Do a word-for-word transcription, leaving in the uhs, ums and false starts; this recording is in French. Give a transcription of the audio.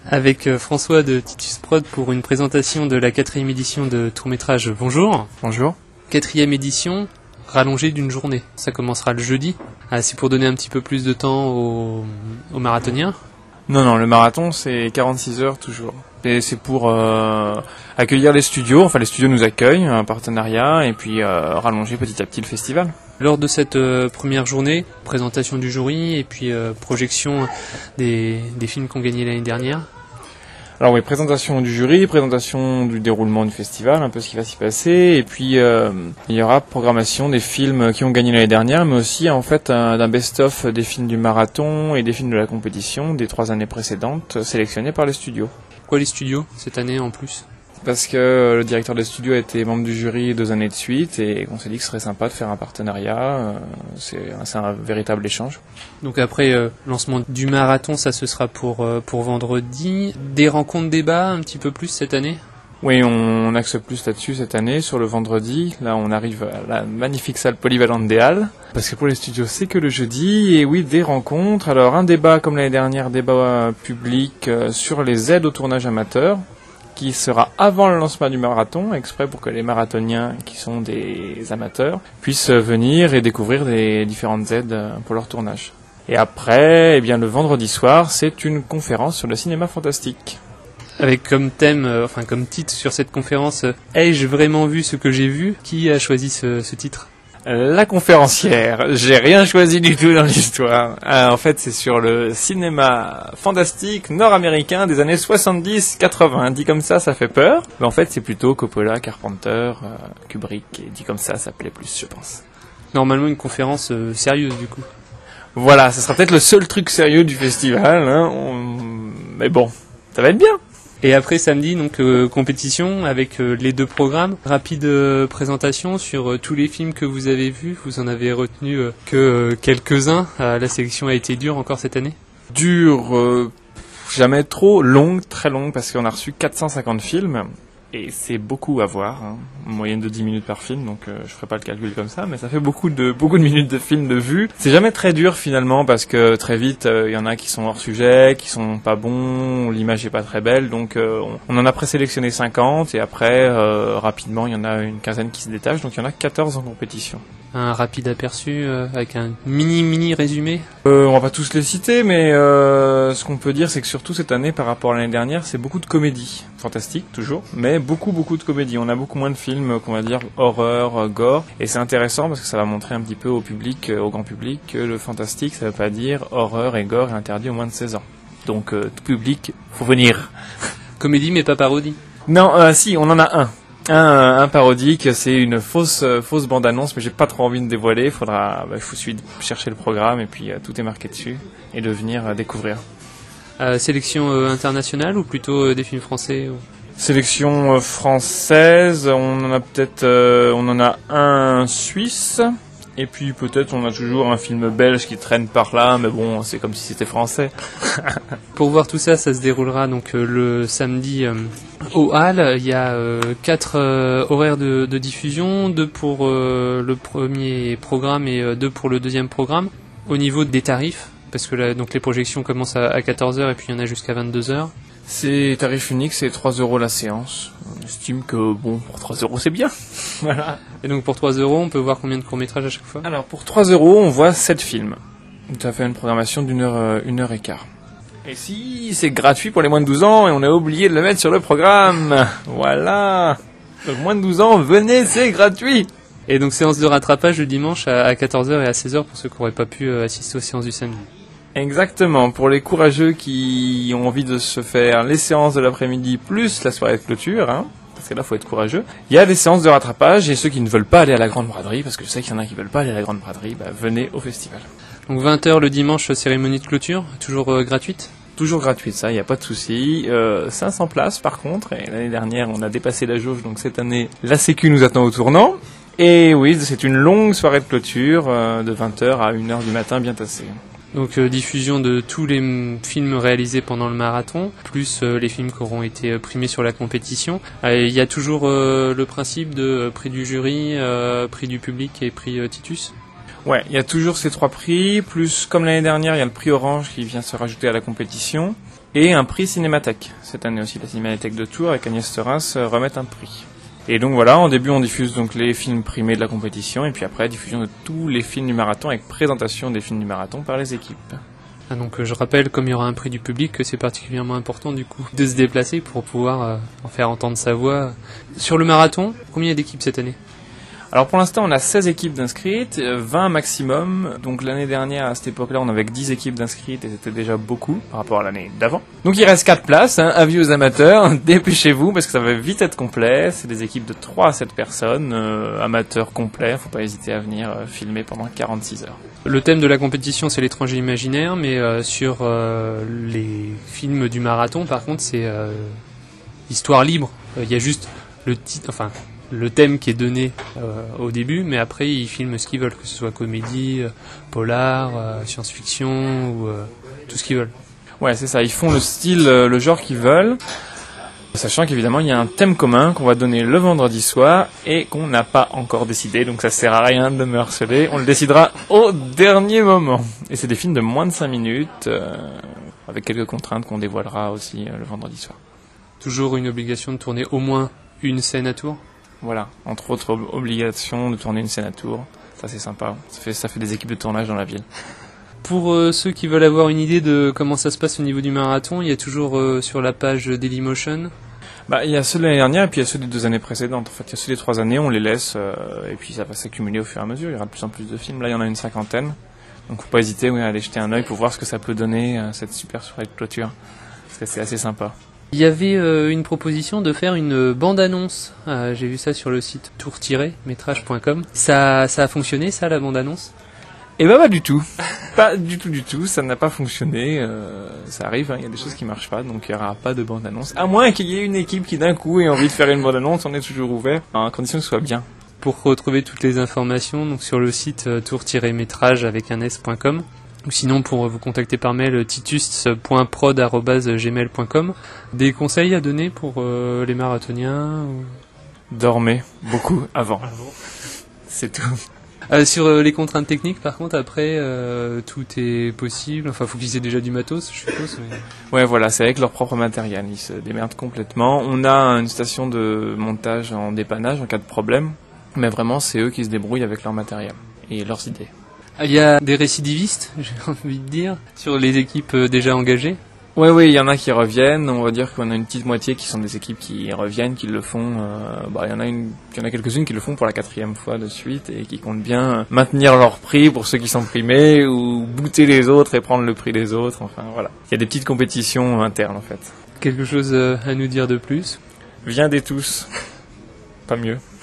avec euh, François de Titus Prod pour une présentation de la quatrième édition de Tourmétrage Bonjour. Bonjour. Quatrième édition, rallongée d'une journée. Ça commencera le jeudi. Ah, c'est pour donner un petit peu plus de temps aux, aux marathoniens. Non, non, le marathon c'est quarante-six heures toujours. Et c'est pour euh, accueillir les studios, enfin les studios nous accueillent, un partenariat, et puis euh, rallonger petit à petit le festival. Lors de cette euh, première journée, présentation du jury et puis euh, projection des, des films qu'on gagné l'année dernière. Alors oui, présentation du jury, présentation du déroulement du festival, un peu ce qui va s'y passer, et puis euh, il y aura programmation des films qui ont gagné l'année dernière, mais aussi en fait un, d'un best-of des films du marathon et des films de la compétition des trois années précédentes, sélectionnés par les studios. Pourquoi les studios cette année en plus ? Parce que le directeur des studios a été membre du jury deux années de suite et on s'est dit que ce serait sympa de faire un partenariat, c'est, c'est un véritable échange. Donc après euh, lancement du marathon, ça ce sera pour, euh, pour vendredi. Des rencontres débats un petit peu plus cette année ? Oui, on axe plus là-dessus cette année, sur le vendredi. Là, on arrive à la magnifique salle polyvalente des Halles. Parce que pour les studios, c'est que le jeudi. Et oui, des rencontres. Alors, un débat, comme l'année dernière, débat public sur les aides au tournage amateur, qui sera avant le lancement du marathon, exprès pour que les marathoniens, qui sont des amateurs, puissent venir et découvrir les différentes aides pour leur tournage. Et après, eh bien, le vendredi soir, c'est une conférence sur le cinéma fantastique. Avec comme thème, euh, enfin comme titre sur cette conférence, euh, ai-je vraiment vu ce que j'ai vu ? Qui a choisi ce, ce titre ? La conférencière. J'ai rien choisi du tout dans l'histoire. Euh, en fait, c'est sur le cinéma fantastique nord-américain des années soixante-dix quatre-vingts. Dit comme ça, ça fait peur. Mais en fait, c'est plutôt Coppola, Carpenter, euh, Kubrick. Et dit comme ça, ça plaît plus, je pense. Normalement, une conférence euh, sérieuse, du coup. Voilà, ce sera peut-être le seul truc sérieux du festival. Hein. On... Mais bon, ça va être bien. Et après samedi, donc euh, compétition avec euh, les deux programmes. Rapide euh, présentation sur euh, tous les films que vous avez vus. Vous en avez retenu euh, que euh, quelques-uns. Euh, la sélection a été dure encore cette année. Dure, euh, jamais trop, longue, très longue, parce qu'on a reçu quatre cent cinquante films. Et c'est beaucoup à voir, hein. Une moyenne de dix minutes par film, donc euh, je ferai pas le calcul comme ça, mais ça fait beaucoup de beaucoup de minutes de film de vue. C'est jamais très dur finalement, parce que très vite, il euh, y en a qui sont hors sujet, qui sont pas bons, l'image est pas très belle, donc euh, on, on en a présélectionné cinquante, et après, euh, rapidement, il y en a une quinzaine qui se détachent, donc il y en a quatorze en compétition. Un rapide aperçu euh, avec un mini-mini résumé. Euh, on va pas tous les citer, mais euh, ce qu'on peut dire, c'est que surtout cette année, par rapport à l'année dernière, c'est beaucoup de comédies. Fantastique, toujours, mais beaucoup, beaucoup de comédies. On a beaucoup moins de films, qu'on va dire, horreur, euh, gore, et c'est intéressant parce que ça va montrer un petit peu au public, euh, au grand public, que le fantastique, ça veut pas dire horreur et gore est interdit aux moins de seize ans. Donc, euh, tout public, faut venir. Comédie, mais pas parodie. Non, euh, si, on en a un. Un, un parodique, c'est une fausse euh, fausse bande-annonce, mais j'ai pas trop envie de dévoiler. Faudra, bah, faut suivre, chercher le programme et puis euh, tout est marqué dessus et de venir euh, découvrir. Euh, sélection euh, internationale ou plutôt euh, des films français ou... Sélection euh, française, on en a peut-être, euh, on en a un suisse. Et puis peut-être on a toujours un film belge qui traîne par là, mais bon, c'est comme si c'était français. Pour voir tout ça, ça se déroulera donc euh, le samedi euh, au Halles. Il y a euh, quatre euh, horaires de, de diffusion, deux pour euh, le premier programme et euh, deux pour le deuxième programme. Au niveau des tarifs, parce que là, donc les projections commencent à, à quatorze heures et puis il y en a jusqu'à vingt-deux heures. C'est tarif unique, c'est trois euros la séance. On estime que bon, pour trois euros c'est bien. Voilà. Et donc pour trois euros, on peut voir combien de courts-métrages à chaque fois ? Alors pour trois euros, on voit sept films. Ça fait une programmation d'une heure, une heure et quart. Et si, c'est gratuit pour les moins de douze ans et on a oublié de le mettre sur le programme. Voilà. Donc moins de douze ans, venez, c'est gratuit. Et donc séance de rattrapage le dimanche à quatorze heures et à seize heures pour ceux qui n'auraient pas pu assister aux séances du samedi. Exactement, pour les courageux qui ont envie de se faire les séances de l'après-midi plus la soirée de clôture, hein, parce que là, faut être courageux. Il y a des séances de rattrapage et ceux qui ne veulent pas aller à la Grande Braderie, parce que je sais qu'il y en a qui ne veulent pas aller à la Grande Braderie, bah, venez au festival. Donc vingt heures le dimanche, cérémonie de clôture, toujours euh, gratuite ? Toujours gratuite, ça, il n'y a pas de souci. Euh, cinq cents places par contre, et l'année dernière, on a dépassé la jauge, donc cette année, la Sécu nous attend au tournant. Et oui, c'est une longue soirée de clôture, euh, de vingt heures à une heure du matin, bien tassée. Donc euh, diffusion de tous les m- films réalisés pendant le marathon, plus euh, les films qui auront été euh, primés sur la compétition. Il euh, y a toujours euh, le principe de euh, prix du jury, euh, prix du public et prix euh, Titus. Ouais, il y a toujours ces trois prix, plus comme l'année dernière, il y a le prix Orange qui vient se rajouter à la compétition. et un prix Cinémathèque. Cette année aussi, la Cinémathèque de Tours avec Agnès Thorens remet un prix. Et donc voilà, en début on diffuse donc les films primés de la compétition, et puis après diffusion de tous les films du marathon avec présentation des films du marathon par les équipes. Ah, donc euh, je rappelle, comme il y aura un prix du public, que c'est particulièrement important du coup de se déplacer pour pouvoir euh, en faire entendre sa voix. Sur le marathon, combien d'équipes cette année ? Alors pour l'instant on a seize équipes d'inscrites, vingt maximum, donc l'année dernière à cette époque-là on avait que dix équipes d'inscrites et c'était déjà beaucoup par rapport à l'année d'avant. Donc il reste quatre places, hein, avis aux amateurs, dépêchez-vous parce que ça va vite être complet, c'est des équipes de trois à sept personnes, euh, amateurs complets, faut pas hésiter à venir euh, filmer pendant quarante-six heures. Le thème de la compétition c'est l'étranger imaginaire, mais euh, sur euh, les films du marathon par contre c'est euh, histoire libre, il y a juste le titre, enfin... le thème qui est donné euh, au début, mais après ils filment ce qu'ils veulent, que ce soit comédie, euh, polar, euh, science-fiction ou euh, tout ce qu'ils veulent. Ouais, c'est ça, ils font le style, euh, le genre qu'ils veulent, sachant qu'évidemment il y a un thème commun qu'on va donner le vendredi soir et qu'on n'a pas encore décidé, donc ça sert à rien de me harceler, on le décidera au dernier moment. Et c'est des films de moins de cinq minutes, euh, avec quelques contraintes qu'on dévoilera aussi euh, le vendredi soir. Toujours une obligation de tourner au moins une scène à Tours ? Voilà, entre autres ob- obligations de tourner une scène à Tours, ça c'est sympa, ça fait, ça fait des équipes de tournage dans la ville. Pour euh, ceux qui veulent avoir une idée de comment ça se passe au niveau du marathon, il y a toujours euh, sur la page Dailymotion. Bah, il y a ceux de l'année dernière et puis il y a ceux des deux années précédentes. En fait, il y a ceux des trois années, on les laisse euh, et puis ça va s'accumuler au fur et à mesure. Il y aura de plus en plus de films. Là, il y en a une cinquantaine. Donc, faut pas hésiter oui, à aller jeter un œil pour voir ce que ça peut donner, euh, cette super soirée de clôture. Parce que c'est assez sympa. Il y avait euh, une proposition de faire une bande-annonce. Euh, j'ai vu ça sur le site tour tiret métrage point com. Ça, ça a fonctionné, ça, la bande-annonce ? Et bah pas du tout, pas du tout du tout, ça n'a pas fonctionné, euh, ça arrive, il hein, y a des choses qui marchent pas, donc il n'y aura pas de bande-annonce, à moins qu'il y ait une équipe qui d'un coup ait envie de faire une bande-annonce, on est toujours ouvert, à condition que ce soit bien. Pour retrouver toutes les informations, donc sur le site euh, tour tiret métrage avec un s point com, ou sinon pour vous contacter par mail titus point prod arobase gmail point com. Des conseils à donner pour euh, les marathoniens ou... Dormez beaucoup avant, c'est tout. Euh, sur euh, les contraintes techniques, par contre, après, euh, tout est possible. Enfin, faut qu'ils aient déjà du matos, je suppose. Mais... Ouais, voilà, c'est avec leur propre matériel. Ils se démerdent complètement. On a une station de montage en dépannage en cas de problème, mais vraiment, c'est eux qui se débrouillent avec leur matériel et leurs idées. Il y a des récidivistes, j'ai envie de dire, sur les équipes euh, déjà engagées. Oui, oui, il y en a qui reviennent. On va dire qu'on a une petite moitié qui sont des équipes qui reviennent, qui le font. Euh, bah, il y en a une, il y en a quelques-unes qui le font pour la quatrième fois de suite et qui comptent bien maintenir leur prix pour ceux qui sont primés ou booter les autres et prendre le prix des autres. Enfin, voilà. Il y a des petites compétitions internes, en fait. Quelque chose euh, à nous dire de plus ? Viendez tous. Pas mieux.